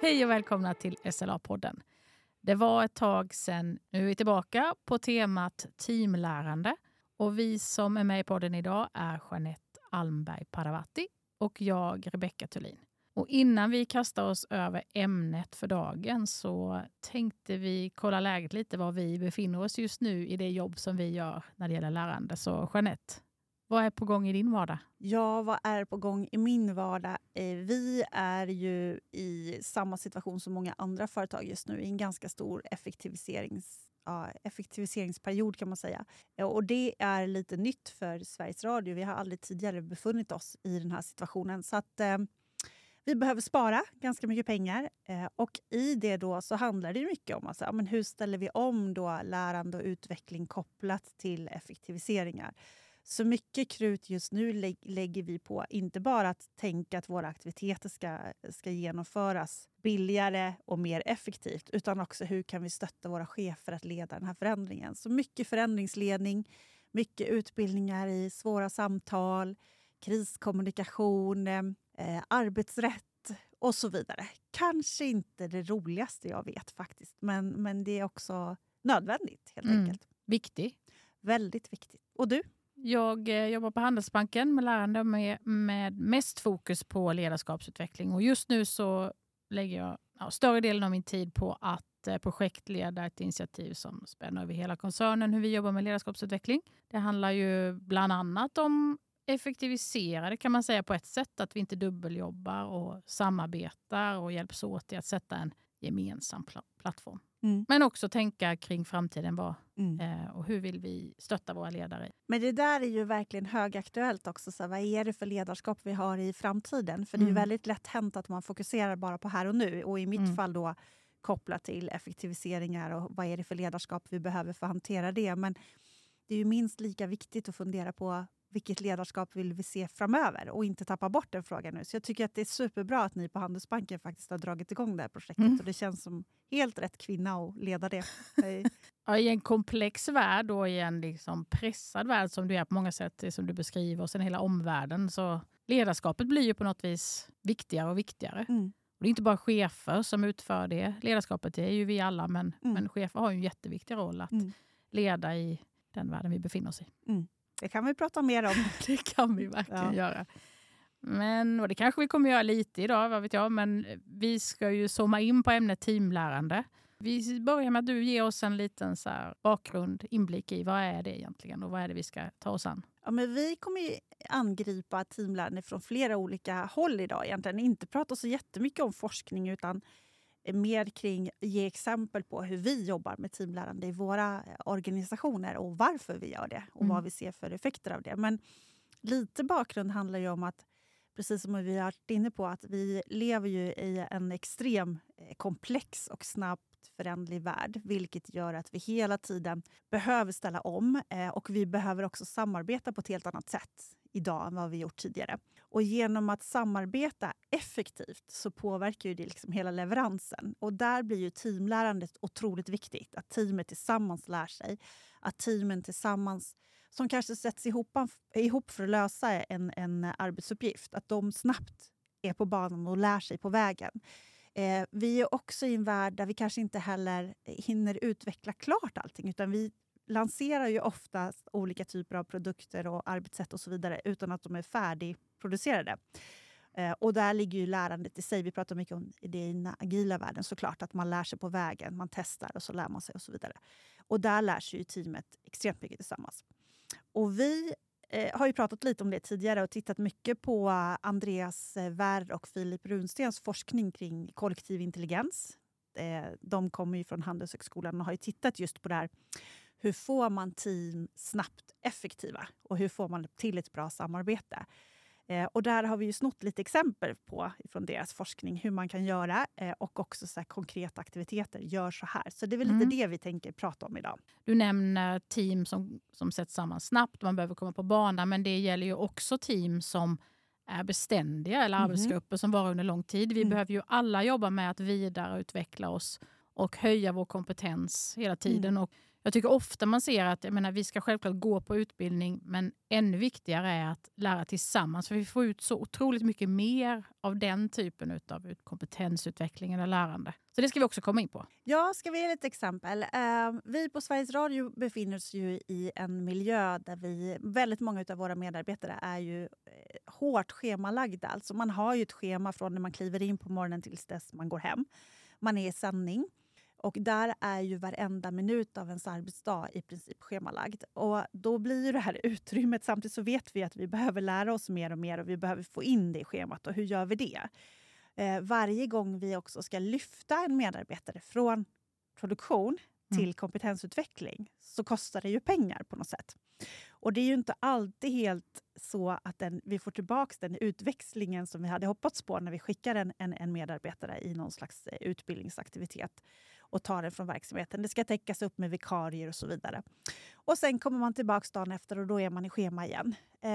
Hej och välkomna till SLA-podden. Det var ett tag sedan, nu är vi tillbaka på temat teamlärande. Och vi som är med i podden idag är Jeanette Almberg Paravati och jag, Rebecka Thulin. Och innan vi kastar oss över ämnet för dagen så tänkte vi kolla läget lite var vi befinner oss just nu i det jobb som vi gör när det gäller lärande. Så Jeanette, vad är på gång i din vardag? Ja, vad är på gång i min vardag? Vi är ju i samma situation som många andra företag just nu. I en ganska stor effektiviseringsperiod kan man säga. Och det är lite nytt för Sveriges Radio. Vi har aldrig tidigare befunnit oss i den här situationen. Så att vi behöver spara ganska mycket pengar. Och i det då så handlar det mycket om att men hur ställer vi om då lärande och utveckling kopplat till effektiviseringar. Så mycket krut just nu lägger vi på inte bara att tänka att våra aktiviteter ska genomföras billigare och mer effektivt, utan också hur kan vi stötta våra chefer att leda den här förändringen. Så mycket förändringsledning, mycket utbildningar i svåra samtal, kriskommunikation, arbetsrätt och så vidare. Kanske inte det roligaste jag vet faktiskt, men det är också nödvändigt helt enkelt. Viktig. Väldigt viktigt. Och du? Jag jobbar på Handelsbanken med lärande med mest fokus på ledarskapsutveckling. Och just nu så lägger jag större delen av min tid på att projektleda ett initiativ som spänner över hela koncernen, hur vi jobbar med ledarskapsutveckling. Det handlar ju bland annat om effektivisera det kan man säga på ett sätt, att vi inte dubbeljobbar och samarbetar och hjälps åt i att sätta en gemensam plattform. Men också tänka kring framtiden och hur vill vi stötta våra ledare. Men det där är ju verkligen högaktuellt också. Så vad är det för ledarskap vi har i framtiden? För det är ju väldigt lätt hänt att man fokuserar bara på här och nu. Och i mitt fall då kopplat till effektiviseringar och vad är det för ledarskap vi behöver för att hantera det. Men det är ju minst lika viktigt att fundera på vilket ledarskap vill vi se framöver och inte tappa bort den frågan nu. Så jag tycker att det är superbra att ni på Handelsbanken faktiskt har dragit igång det här projektet. Och det känns som helt rätt kvinna att leda det. Ja, i en komplex värld och i en liksom pressad värld som du är på många sätt, som du beskriver, och sen hela omvärlden, så ledarskapet blir ju på något vis viktigare och viktigare. Och det är inte bara chefer som utför det. Ledarskapet, det är ju vi alla, men chefer har ju en jätteviktig roll att leda i den världen vi befinner oss i. Det kan vi prata mer om. Det kan vi verkligen göra. Och det kanske vi kommer göra lite idag, vad vet jag. Men vi ska ju zooma in på ämnet teamlärande. Vi börjar med att du ger oss en liten så här bakgrund, inblick i vad är det egentligen och vad är det vi ska ta oss an. Ja, men vi kommer ju angripa teamlärande från flera olika håll idag. Egentligen inte prata så jättemycket om forskning utan mer kring ge exempel på hur vi jobbar med teamlärande i våra organisationer och varför vi gör det och vad vi ser för effekter av det. Men lite bakgrund handlar ju om att, precis som vi har varit inne på, att vi lever ju i en extrem komplex och snabbt föränderlig värld, vilket gör att vi hela tiden behöver ställa om och vi behöver också samarbeta på ett helt annat sätt idag än vad vi gjort tidigare. Och genom att samarbeta effektivt så påverkar ju det liksom hela leveransen. Och där blir ju teamlärandet otroligt viktigt. Att teamet tillsammans lär sig. Att teamen tillsammans, som kanske sätts ihop för att lösa en arbetsuppgift, att de snabbt är på banan och lär sig på vägen. Vi är också i en värld där vi kanske inte heller hinner utveckla klart allting, utan vi lanserar ju ofta olika typer av produkter och arbetssätt och så vidare utan att de är färdigproducerade. Och där ligger ju lärandet i sig. Vi pratar mycket om det i den agila världen såklart, att man lär sig på vägen, man testar och så lär man sig och så vidare. Och där lär sig ju teamet extremt mycket tillsammans. Och vi har ju pratat lite om det tidigare och tittat mycket på Andreas Wärr och Filip Runstens forskning kring kollektiv intelligens. De kommer ju från Handelshögskolan och har ju tittat just på det här. Hur får man team snabbt effektiva och hur får man till ett bra samarbete? Och där har vi ju snott lite exempel på från deras forskning hur man kan göra och också så här konkreta aktiviteter gör så här. Så det är väl lite det vi tänker prata om idag. Du nämner team som sätts samman snabbt, man behöver komma på banan, men det gäller ju också team som är beständiga eller arbetsgrupper som varar under lång tid. Vi behöver ju alla jobba med att vidareutveckla oss och höja vår kompetens hela tiden. Och Jag tycker ofta man ser att vi ska självklart gå på utbildning, men ännu viktigare är att lära tillsammans. För vi får ut så otroligt mycket mer av den typen av kompetensutveckling eller lärande. Så det ska vi också komma in på. Ja, ska vi ge ett exempel? Vi på Sveriges Radio befinner oss ju i en miljö där väldigt många av våra medarbetare är ju hårt schemalagda. Alltså man har ju ett schema från när man kliver in på morgonen tills dess man går hem. Man är i sändning. Och där är ju varenda minut av ens arbetsdag i princip schemalagd. Och då blir ju det här utrymmet, samtidigt så vet vi att vi behöver lära oss mer och mer och vi behöver få in det i schemat. Och hur gör vi det? Varje gång vi också ska lyfta en medarbetare från produktion till kompetensutveckling så kostar det ju pengar på något sätt. Och det är ju inte alltid helt så att vi får tillbaka den utväxlingen som vi hade hoppats på när vi skickar en medarbetare i någon slags utbildningsaktivitet och tar den från verksamheten. Det ska täckas upp med vikarier och så vidare. Och sen kommer man tillbaka dagen efter och då är man i schema igen.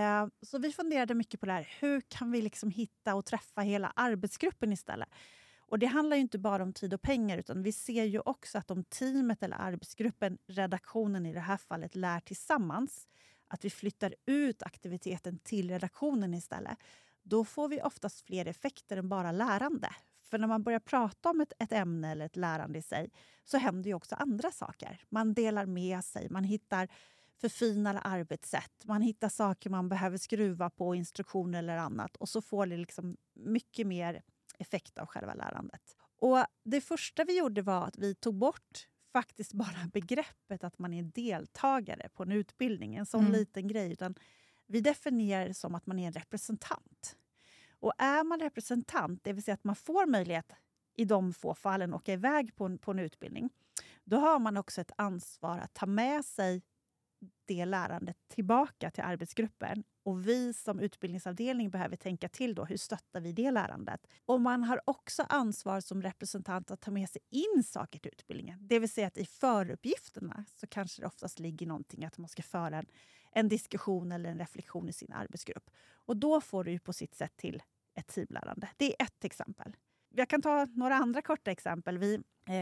Så vi funderade mycket på det här. Hur kan vi liksom hitta och träffa hela arbetsgruppen istället? Och det handlar ju inte bara om tid och pengar, utan vi ser ju också att om teamet eller arbetsgruppen, redaktionen i det här fallet, lär tillsammans, att vi flyttar ut aktiviteten till redaktionen istället, då får vi oftast fler effekter än bara lärande. För när man börjar prata om ett ämne eller ett lärande i sig så händer ju också andra saker. Man delar med sig, man hittar förfinade arbetssätt, man hittar saker man behöver skruva på, instruktioner eller annat. Och så får det liksom mycket mer effekt av själva lärandet. Och det första vi gjorde var att vi tog bort faktiskt bara begreppet att man är deltagare på en utbildning. En sån liten grej. Utan vi definierar det som att man är en representant. Och är man representant, det vill säga att man får möjlighet i de få fallen att åka iväg på en utbildning. Då har man också ett ansvar att ta med sig det lärandet tillbaka till arbetsgruppen. Och vi som utbildningsavdelning behöver tänka till då, hur stöttar vi det lärandet? Och man har också ansvar som representant att ta med sig in saker till utbildningen. Det vill säga att i föruppgifterna så kanske det oftast ligger någonting att man ska föra en diskussion eller en reflektion i sin arbetsgrupp. Och då får du ju på sitt sätt till ett teamlärande. Det är ett exempel. Jag kan ta några andra korta exempel. Vi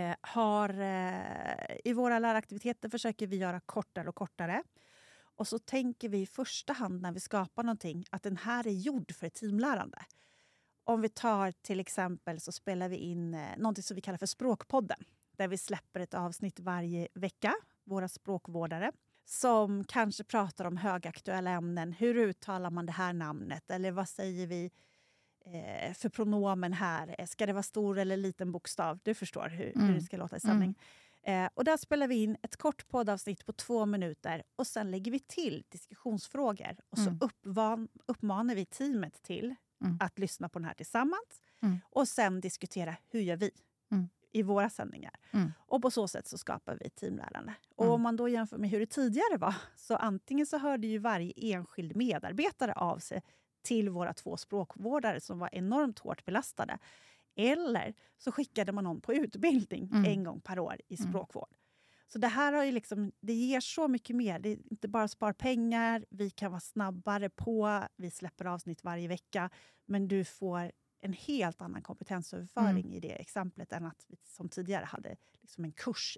i våra läraktiviteter försöker vi göra kortare och kortare. Och så tänker vi i första hand när vi skapar någonting att den här är gjord för ett teamlärande. Om vi tar till exempel så spelar vi in någonting som vi kallar för Språkpodden. Där vi släpper ett avsnitt varje vecka, våra språkvårdare. Som kanske pratar om högaktuella ämnen. Hur uttalar man det här namnet? Eller vad säger vi för pronomen här? Ska det vara stor eller liten bokstav? Du förstår hur det ska låta i sändning. Och där spelar vi in ett kort poddavsnitt på 2 minuter. Och sen lägger vi till diskussionsfrågor. Och så uppmanar vi teamet till att lyssna på den här tillsammans. Och sen diskutera hur gör vi i våra sändningar. Och på så sätt så skapar vi teamlärande. Och om man då jämför med hur det tidigare var. Så antingen så hörde ju varje enskild medarbetare av sig till våra 2 språkvårdare som var enormt hårt belastade. Eller så skickade man någon på utbildning en gång per år i språkvård. Så det här har ju liksom, det ger så mycket mer. Det är inte bara spar pengar, vi kan vara snabbare på, vi släpper avsnitt varje vecka. Men du får en helt annan kompetensöverföring i det exemplet än att vi som tidigare hade liksom en kurs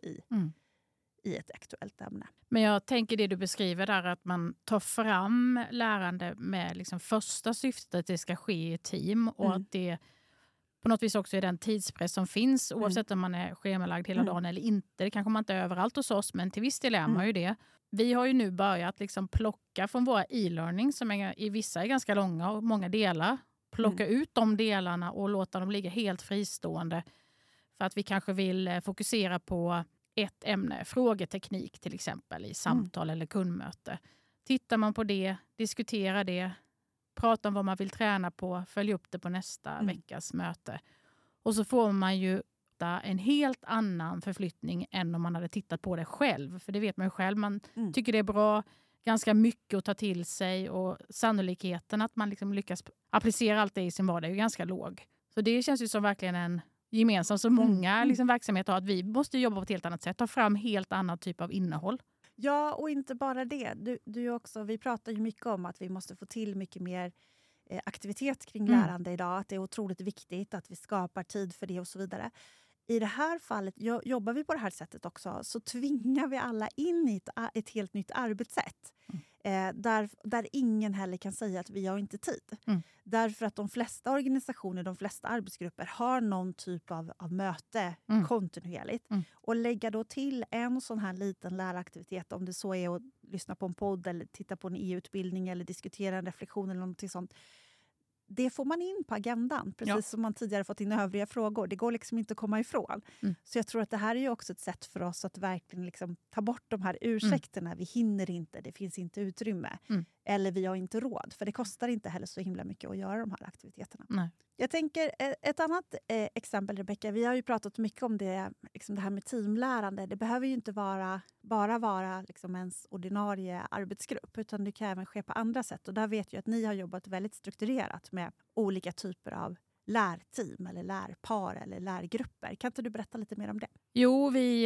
i ett aktuellt ämne. Men jag tänker det du beskriver där, att man tar fram lärande med liksom första syftet att det ska ske i ett team och att det på något vis också är den tidspress som finns oavsett om man är schemalagd hela dagen eller inte. Det kanske man inte är överallt hos oss, men till viss del är man ju det. Vi har ju nu börjat liksom plocka från våra e-learning som i vissa är ganska långa och många delar. Plocka ut de delarna och låta dem ligga helt fristående för att vi kanske vill fokusera på ett ämne, frågeteknik till exempel i samtal eller kundmöte. Tittar man på det, diskuterar det, pratar om vad man vill träna på, följa upp det på nästa veckas möte. Och så får man ju en helt annan förflyttning än om man hade tittat på det själv. För det vet man ju själv, man tycker det är bra, ganska mycket att ta till sig och sannolikheten att man liksom lyckas applicera allt det i sin vardag är ju ganska låg. Så det känns ju som verkligen en gemensam som många liksom verksamheter har, att vi måste jobba på ett helt annat sätt, ta fram helt annan typ av innehåll. Ja, och inte bara det. Vi pratar ju mycket om att vi måste få till mycket mer aktivitet kring lärande idag. Att det är otroligt viktigt att vi skapar tid för det och så vidare. i det här fallet, jobbar vi på det här sättet också, så tvingar vi alla in i ett helt nytt arbetssätt. Där ingen heller kan säga att vi har inte tid. Därför att de flesta organisationer, de flesta arbetsgrupper har någon typ av möte kontinuerligt. Och lägga då till en sån här liten läraktivitet, om det så är att lyssna på en podd eller titta på en EU-utbildning eller diskutera en reflektion eller någonting sånt. Det får man in på agendan, precis som man tidigare fått in övriga frågor. Det går liksom inte att komma ifrån. Så jag tror att det här är ju också ett sätt för oss att verkligen liksom ta bort de här ursäkterna. Vi hinner inte, det finns inte utrymme. Eller vi har inte råd, för det kostar inte heller så himla mycket att göra de här aktiviteterna. Nej. Jag tänker, ett annat exempel, Rebecka, vi har ju pratat mycket om det, liksom det här med teamlärande. Det behöver ju inte bara vara liksom ens ordinarie arbetsgrupp, utan det kan även ske på andra sätt. Och där vet jag att ni har jobbat väldigt strukturerat med olika typer av lärteam eller lärpar eller lärgrupper. Kan inte du berätta lite mer om det? Jo, vi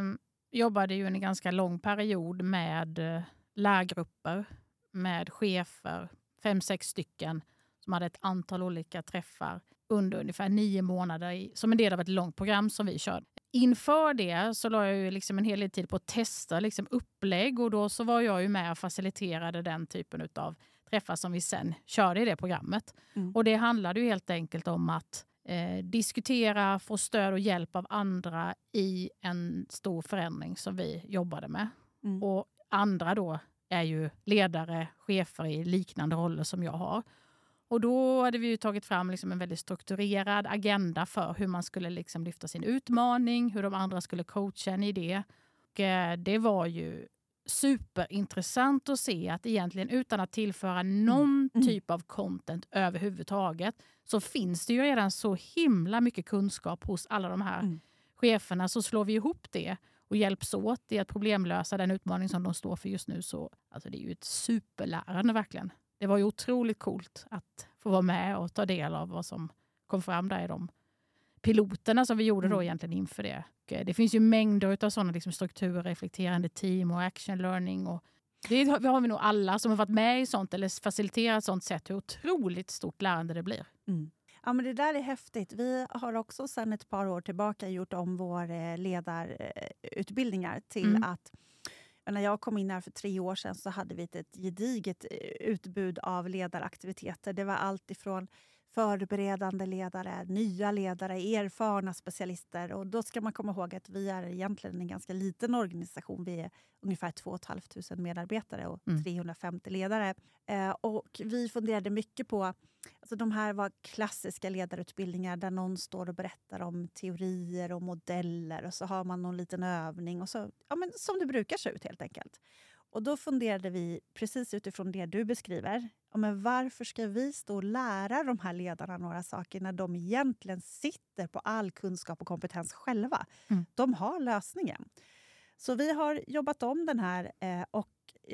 jobbade ju en ganska lång period med lärgrupper, med chefer, 5-6 stycken som hade ett antal olika träffar under ungefär 9 månader som en del av ett långt program som vi körde. Inför det så la jag ju liksom en hel del tid på att testa liksom upplägg, och då så var jag ju med och faciliterade den typen av träffar som vi sen körde i det programmet. Och det handlade ju helt enkelt om att diskutera, få stöd och hjälp av andra i en stor förändring som vi jobbade med. Och andra då är ju ledare, chefer i liknande roller som jag har. Och då hade vi ju tagit fram liksom en väldigt strukturerad agenda för hur man skulle liksom lyfta sin utmaning, hur de andra skulle coacha en i det. Och det var ju superintressant att se att egentligen utan att tillföra någon typ av content överhuvudtaget, så finns det ju redan så himla mycket kunskap hos alla de här cheferna. Så slår vi ihop det och hjälps åt i att problemlösa den utmaning som de står för just nu. Så alltså det är ju ett superlärande verkligen. Det var ju otroligt coolt att få vara med och ta del av vad som kom fram där i de piloterna som vi gjorde då egentligen inför det. Och det finns ju mängder av sådana liksom strukturer, reflekterande team och action learning. Och det har vi nog alla som har varit med i sånt eller faciliterat sånt sätt hur otroligt stort lärande det blir. Ja, men det där är häftigt. Vi har också sedan ett par år tillbaka gjort om vår ledarutbildningar till att när jag kom in här för 3 år sedan så hade vi ett gediget utbud av ledaraktiviteter. Det var allt ifrån förberedande ledare, nya ledare, erfarna specialister. Och då ska man komma ihåg att vi är egentligen en ganska liten organisation. Vi är ungefär 2 500 medarbetare och 350 ledare. Och vi funderade mycket på, alltså de här var klassiska ledarutbildningar där någon står och berättar om teorier och modeller. Och så har man någon liten övning och så, ja, men som det brukar se ut helt enkelt. Och då funderade vi precis utifrån det du beskriver. Ja, men varför ska vi stå och lära de här ledarna några saker när de egentligen sitter på all kunskap och kompetens själva? De har lösningen. Så vi har jobbat om den här och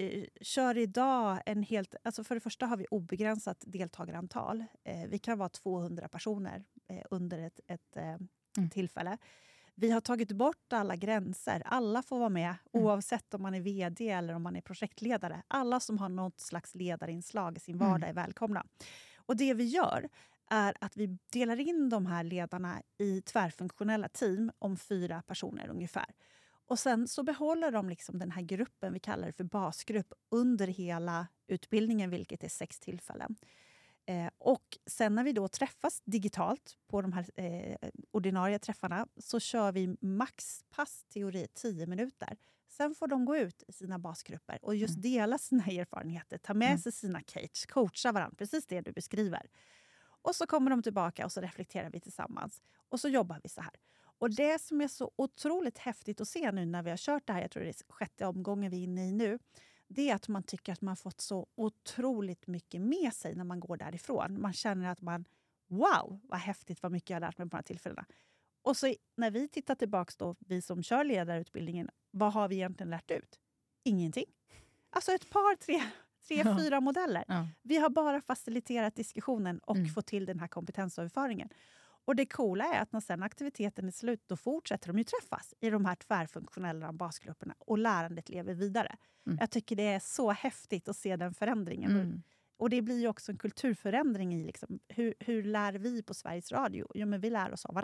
kör idag en helt... Alltså för det första har vi obegränsat deltagarantal. Vi kan vara 200 personer under ett tillfälle. Vi har tagit bort alla gränser. Alla får vara med, oavsett om man är vd eller om man är projektledare. Alla som har något slags ledarinslag i sin vardag är välkomna. Och det vi gör är att vi delar in de här ledarna i tvärfunktionella team om 4 personer ungefär. Och sen så behåller de liksom den här gruppen, vi kallar det för basgrupp, under hela utbildningen, vilket är 6 tillfällen. Och sen när vi då träffas digitalt på de här ordinarie träffarna så kör vi maxpass teori 10 minuter. Sen får de gå ut i sina basgrupper och just dela sina erfarenheter, ta med sig sina case, coacha varandra, precis det du beskriver. Och så kommer de tillbaka och så reflekterar vi tillsammans. Och så jobbar vi så här. Och det som är så otroligt häftigt att se nu när vi har kört det här, jag tror det är 6:e omgången vi är inne i nu, det är att man tycker att man fått så otroligt mycket med sig när man går därifrån. Man känner att man, wow, vad häftigt, vad mycket jag har lärt mig på de här tillfällena. Och så när vi tittar tillbaka då, vi som kör ledarutbildningen, vad har vi egentligen lärt ut? Ingenting. Alltså ett par, 3-4 modeller. Ja. Vi har bara faciliterat diskussionen och fått till den här kompetensöverföringen. Och det coola är att när sen aktiviteten är slut, då fortsätter de ju träffas i de här tvärfunktionella basgrupperna och lärandet lever vidare. Jag tycker det är så häftigt att se den förändringen. Och det blir ju också en kulturförändring i liksom, hur lär vi på Sveriges Radio? Jo, men vi lär oss av varann.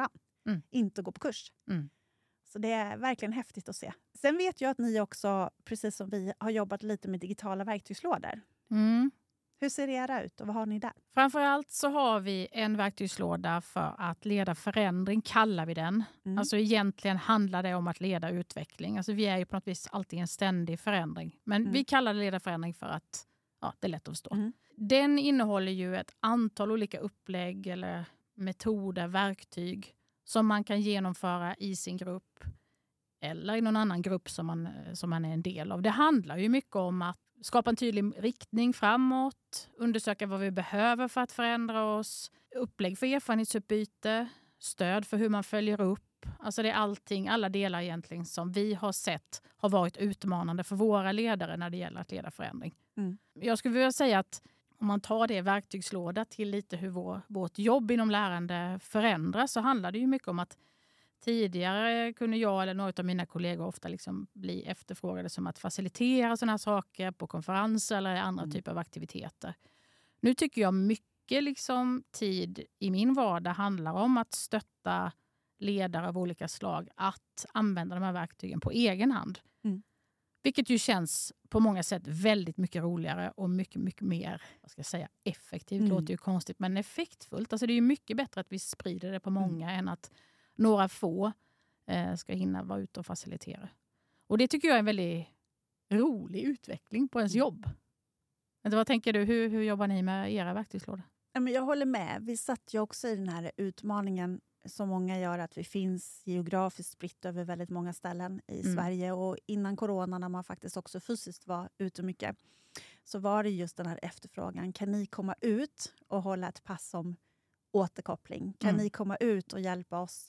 inte gå på kurs. Mm. Så det är verkligen häftigt att se. Sen vet jag att ni också, precis som vi, har jobbat lite med digitala verktygslådor. Mm. Hur ser era ut och vad har ni där? Framförallt så har vi en verktygslåda för att leda förändring, kallar vi den. Alltså egentligen handlar det om att leda utveckling. Alltså vi är ju på något vis alltid en ständig förändring. Men vi kallar det leda förändring för att det är lätt att förstå. Den innehåller ju ett antal olika upplägg eller metoder, verktyg som man kan genomföra i sin grupp eller i någon annan grupp som man är en del av. Det handlar ju mycket om att skapa en tydlig riktning framåt, undersöka vad vi behöver för att förändra oss, upplägg för erfarenhetsutbyte, stöd för hur man följer upp. Alltså det är alla delar egentligen som vi har sett har varit utmanande för våra ledare när det gäller att leda förändring. Jag skulle vilja säga att om man tar det verktygslåda till lite hur vårt jobb inom lärande förändras, så handlar det ju mycket om att tidigare kunde jag eller några av mina kollegor ofta liksom bli efterfrågade som att facilitera sådana här saker på konferenser eller andra typer av aktiviteter. Nu tycker jag mycket tid i min vardag handlar om att stötta ledare av olika slag att använda de här verktygen på egen hand. Vilket ju känns på många sätt väldigt mycket roligare och mycket, mycket mer, effektivt. Låter ju konstigt, men effektfullt. Alltså det är ju mycket bättre att vi sprider det på många än att några få ska hinna vara ute och facilitera. Och det tycker jag är en väldigt rolig utveckling på ens jobb. Vad tänker du? Hur jobbar ni med era verktygslådor? Jag håller med. Vi satt ju också i den här utmaningen som många gör, att vi finns geografiskt spritt över väldigt många ställen i Sverige. Och innan corona, när man faktiskt också fysiskt var ute mycket, så var det just den här efterfrågan. Kan ni komma ut och hålla ett pass om återkoppling? Kan ni komma ut och hjälpa oss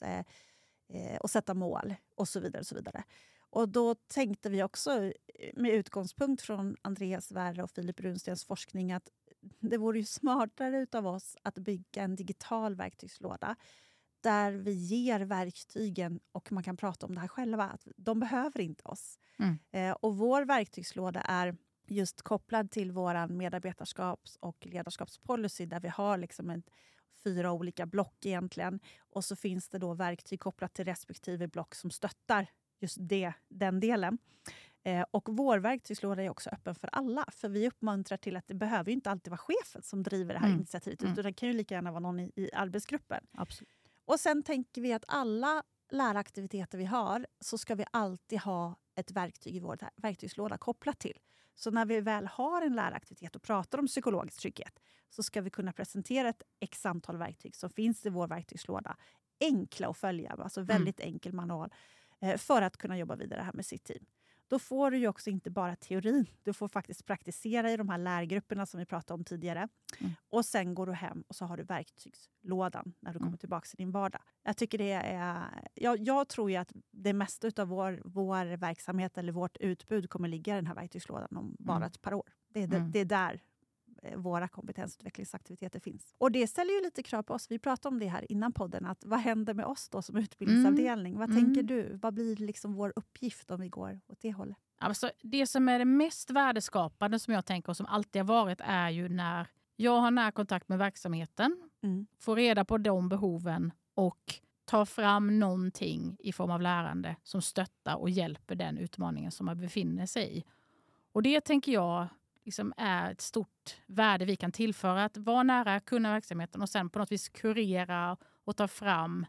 och sätta mål? Och så vidare och så vidare. Och då tänkte vi också med utgångspunkt från Andreas Werre och Filip Runstens forskning att det vore ju smartare utav oss att bygga en digital verktygslåda där vi ger verktygen och man kan prata om det här själva. Att de behöver inte oss. Och vår verktygslåda är just kopplad till vår medarbetarskaps- och ledarskapspolicy, där vi har liksom 4 olika block egentligen. Och så finns det då verktyg kopplat till respektive block som stöttar just den delen. Och vår verktygslåda är också öppen för alla. För vi uppmuntrar till att det behöver inte alltid vara chefen som driver det här initiativet. Utan det kan ju lika gärna vara någon i arbetsgruppen. Absolut. Och sen tänker vi att alla läraktiviteter vi har, så ska vi alltid ha ett verktyg i vår verktygslåda kopplat till. Så när vi väl har en läraktivitet och pratar om psykologisk trygghet, så ska vi kunna presentera ett x-antal verktyg som finns i vår verktygslåda. Enkla att följa, alltså väldigt enkel manual för att kunna jobba vidare här med sitt team. Då får du ju också inte bara teorin. Du får faktiskt praktisera i de här lärgrupperna som vi pratade om tidigare. Och sen går du hem och så har du verktygslådan när du kommer tillbaka till din vardag. Jag tycker det är... Jag tror ju att det mesta av vår verksamhet eller vårt utbud kommer ligga i den här verktygslådan om bara ett par år. Det är där våra kompetensutvecklingsaktiviteter finns. Och det ställer ju lite krav på oss. Vi pratade om det här innan podden. Att vad händer med oss då som utbildningsavdelning? Vad tänker du? Vad blir liksom vår uppgift om vi går åt det hållet? Alltså, det som är det mest värdeskapande som jag tänker och som alltid har varit är ju när jag har nära kontakt med verksamheten. Får reda på de behoven och tar fram någonting i form av lärande som stöttar och hjälper den utmaningen som man befinner sig i. Och det tänker jag liksom är ett stort värde vi kan tillföra. Att vara nära kunna verksamheten och sen på något vis kurera och ta fram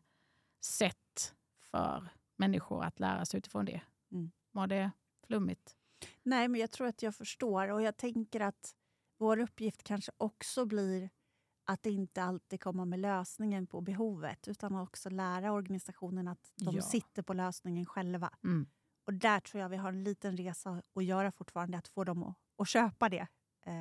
sätt för människor att lära sig utifrån det. Var det flummigt? Nej, men jag tror att jag förstår. Och jag tänker att vår uppgift kanske också blir att inte alltid komma med lösningen på behovet. Utan också lära organisationen att de sitter på lösningen själva. Och där tror jag vi har en liten resa att göra fortfarande. Att få dem att köpa det.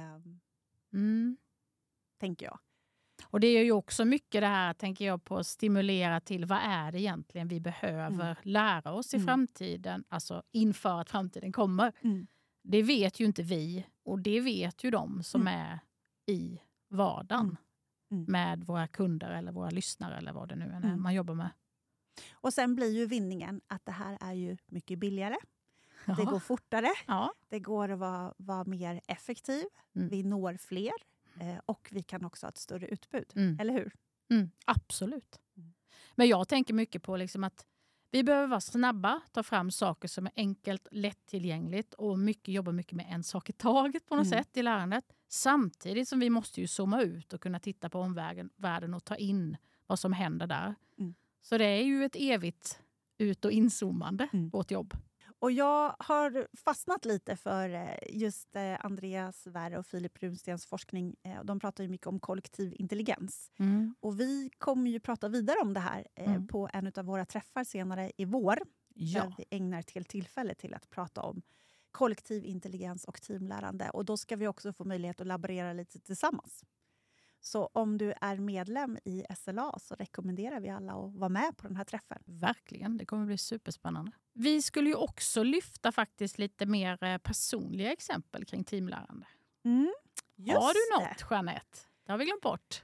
Tänker jag. Och det är ju också mycket det här, tänker jag, på att stimulera till vad är det egentligen vi behöver lära oss i framtiden. Alltså inför att framtiden kommer. Det vet ju inte vi och det vet ju de som är i vardagen. Med våra kunder eller våra lyssnare eller vad det nu är man jobbar med. Och sen blir ju vinningen att det här är ju mycket billigare. Det går fortare. Det går att vara mer effektiv. Vi når fler. Och vi kan också ha ett större utbud. Eller hur? Absolut. Men jag tänker mycket på liksom att vi behöver vara snabba, ta fram saker som är enkelt, lättillgängligt och jobba mycket med en sak i taget på något sätt i lärandet. Samtidigt som vi måste ju zooma ut och kunna titta på omvärlden och ta in vad som händer där. Så det är ju ett evigt ut- och inzoomande vårt jobb. Och jag har fastnat lite för just Andreas Werre och Filip Runstens forskning. De pratar ju mycket om kollektiv intelligens. Och vi kommer ju prata vidare om det här på en av våra träffar senare i vår. Ja. Där vi ägnar ett helt tillfälle till att prata om kollektiv intelligens och teamlärande. Och då ska vi också få möjlighet att laborera lite tillsammans. Så om du är medlem i SLA så rekommenderar vi alla att vara med på den här träffen. Verkligen, det kommer bli superspännande. Vi skulle ju också lyfta faktiskt lite mer personliga exempel kring teamlärande. Har du något, Jeanette? Det har vi glömt bort.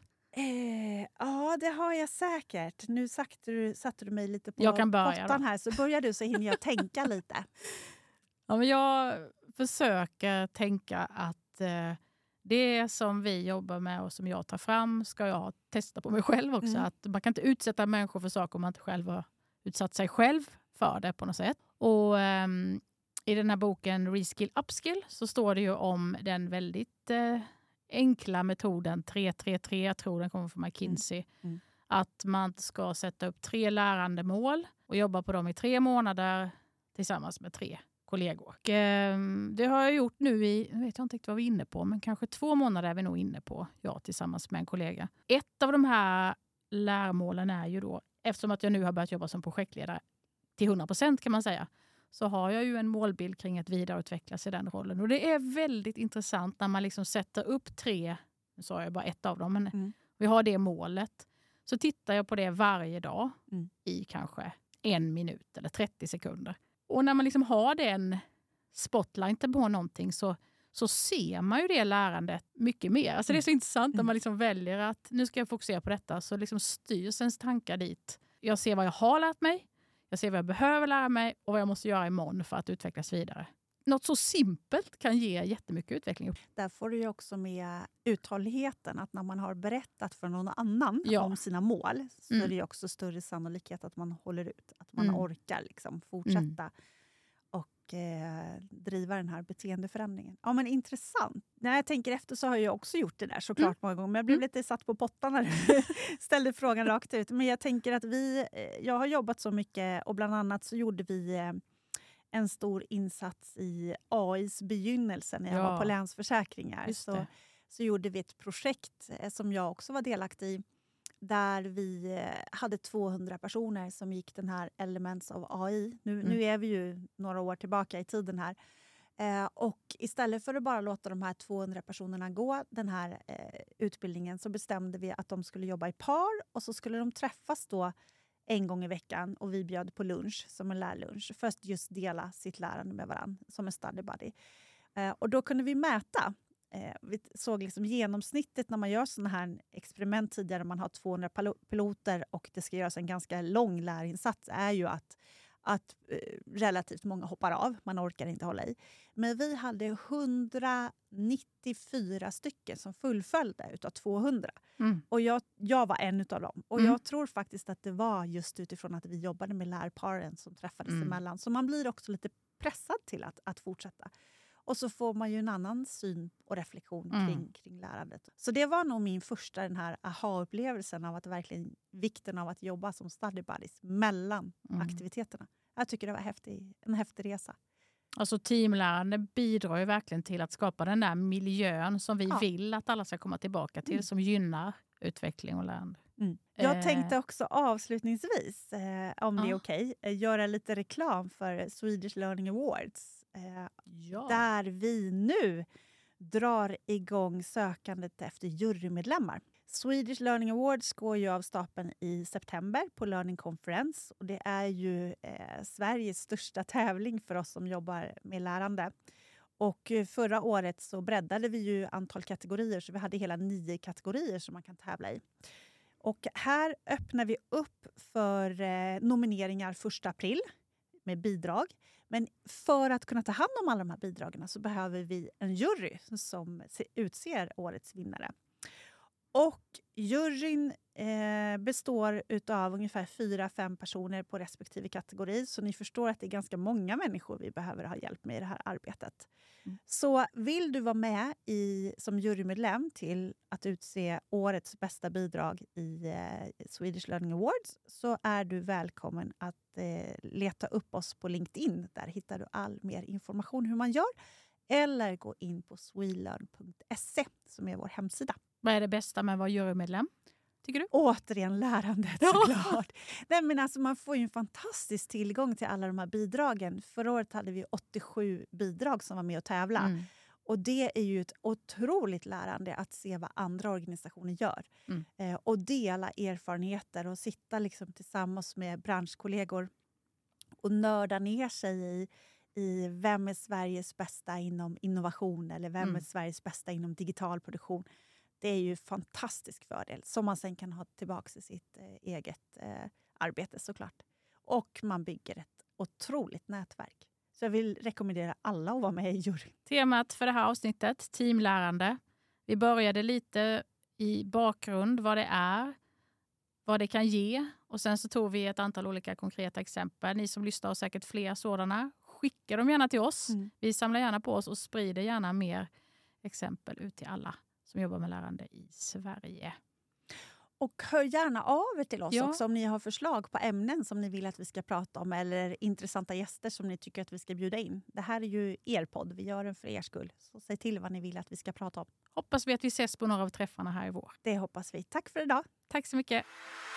Ja, det har jag säkert. Nu satte du mig lite på pottan här, så börjar du så hinner jag tänka lite. Ja, men jag försöker tänka att det som vi jobbar med och som jag tar fram ska jag testa på mig själv också. Att man kan inte utsätta människor för saker om man inte själv har utsatt sig själv för det på något sätt. Och i den här boken Reskill Upskill så står det ju om den väldigt enkla metoden 3-3-3, jag tror den kommer från McKinsey. Att man ska sätta upp 3 lärandemål och jobba på dem i 3 månader tillsammans med 3 kollegor. Och, det har jag gjort nu jag vet inte vad vi är inne på, men kanske 2 månader är vi nog inne på, jag tillsammans med en kollega. Ett av de här lärmålen är ju då, eftersom att jag nu har börjat jobba som projektledare till 100% kan man säga, så har jag ju en målbild kring att vidareutvecklas i den rollen. Och det är väldigt intressant när man liksom sätter upp 3, nu sa jag bara ett av dem, men vi har det målet. Så tittar jag på det varje dag i kanske 1 minut eller 30 sekunder. Och när man liksom har den spotlighten på någonting så ser man ju det lärandet mycket mer. Alltså det är så intressant när man liksom väljer att nu ska jag fokusera på detta, så liksom styrs ens tankar dit. Jag ser vad jag har lärt mig, jag ser vad jag behöver lära mig och vad jag måste göra imorgon för att utvecklas vidare. Något så simpelt kan ge jättemycket utveckling. Där får du ju också med uthålligheten, att när man har berättat för någon annan om sina mål så är det ju också större sannolikhet att man håller ut. Att man orkar liksom fortsätta och driva den här beteendeförändringen. Ja, men intressant. När jag tänker efter så har jag också gjort det där såklart många gånger. Men jag blev lite satt på pottan när du ställde frågan rakt ut. Men jag tänker att jag har jobbat så mycket och bland annat så gjorde vi en stor insats i AIs begynnelse när jag var på Länsförsäkringar. Så gjorde vi ett projekt som jag också var delaktig i. Där vi hade 200 personer som gick den här Elements of AI. Nu är vi ju några år tillbaka i tiden här. Och istället för att bara låta de här 200 personerna gå den här utbildningen så bestämde vi att de skulle jobba i par. Och så skulle de träffas då en gång i veckan och vi bjöd på lunch som en lärlunch för att just dela sitt lärande med varandra som en study buddy. Och då kunde vi mäta. Vi såg liksom genomsnittet när man gör sådana här experiment tidigare, man har 200 piloter och det ska göras en ganska lång lärinsats, är ju att relativt många hoppar av, man orkar inte hålla i. Men vi hade 194 stycken som fullföljde utav 200. Och jag var en utav dem. Och jag tror faktiskt att det var just utifrån att vi jobbade med lärparen som träffades emellan. Så man blir också lite pressad till att fortsätta. Och så får man ju en annan syn och reflektion kring lärandet. Så det var nog min första den här aha-upplevelsen av att verkligen vikten av att jobba som study buddies mellan aktiviteterna. Jag tycker det var en häftig resa. Alltså teamlärande bidrar ju verkligen till att skapa den där miljön som vi vill att alla ska komma tillbaka till, som gynnar utveckling och lärande. Jag tänkte också avslutningsvis, om det är okej, göra lite reklam för Swedish Learning Awards. Där vi nu drar igång sökandet efter jurymedlemmar. Swedish Learning Awards går ju av stapeln i september på Learning Conference. Och det är ju Sveriges största tävling för oss som jobbar med lärande. Och förra året så breddade vi ju antal kategorier, så vi hade hela 9 kategorier som man kan tävla i. Och här öppnar vi upp för nomineringar 1 april med bidrag. Men för att kunna ta hand om alla de här bidragen så behöver vi en jury som utser årets vinnare. Och juryn består av ungefär 4-5 personer på respektive kategori. Så ni förstår att det är ganska många människor vi behöver ha hjälp med i det här arbetet. Så vill du vara med som jurymedlem till att utse årets bästa bidrag i Swedish Learning Awards, så är du välkommen att leta upp oss på LinkedIn. Där hittar du all mer information hur man gör. Eller gå in på swelearn.se som är vår hemsida. Vad är det bästa med att vara jurymedlem, tycker du? Återigen lärandet, såklart. Nej, men alltså, man får ju en fantastisk tillgång till alla de här bidragen. Förra året hade vi 87 bidrag som var med och tävla. Och det är ju ett otroligt lärande att se vad andra organisationer gör. Och dela erfarenheter och sitta liksom tillsammans med branschkollegor och nörda ner sig i vem är Sveriges bästa inom innovation eller vem är Sveriges bästa inom digital produktion. Det är ju fantastisk fördel som man sen kan ha tillbaka i sitt eget arbete såklart. Och man bygger ett otroligt nätverk. Så jag vill rekommendera alla att vara med i juryn. Temat för det här avsnittet, teamlärande. Vi började lite i bakgrund vad det är, vad det kan ge. Och sen så tog vi ett antal olika konkreta exempel. Ni som lyssnar har säkert fler sådana. Skicka dem gärna till oss. Vi samlar gärna på oss och sprider gärna mer exempel ut till alla som jobbar med lärande i Sverige. Och hör gärna av er till oss också om ni har förslag på ämnen som ni vill att vi ska prata om eller intressanta gäster som ni tycker att vi ska bjuda in. Det här är ju er podd, vi gör den för er skull. Så säg till vad ni vill att vi ska prata om. Hoppas vi att vi ses på några av träffarna här i vår. Det hoppas vi. Tack för idag. Tack så mycket.